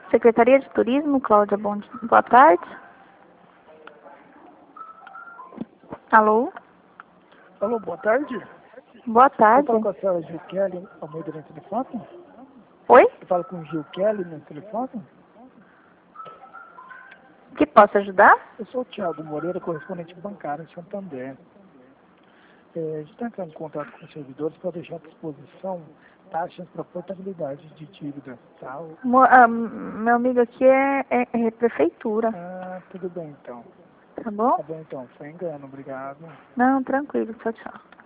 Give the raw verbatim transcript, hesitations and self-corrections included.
Secretaria de Turismo, Cláudia, bom dia. Boa tarde. Alô? Alô, boa tarde. Boa Eu tarde. falo com a senhora Gil Kelly Almeida no telefone? Oi? Eu falo com o Gil Kelly no telefone? Que posso ajudar? Eu sou o Thiago Moreira, correspondente bancário em Santander. É, a gente está entrando em contato com os servidores para deixar à disposição taxas para portabilidade de dívida, tá? Mo- ah, meu amigo aqui é, é, é prefeitura, Ah, tudo bem então. tá bom? Tá bom então, foi engano, obrigado. Não, tranquilo, tchau, tchau.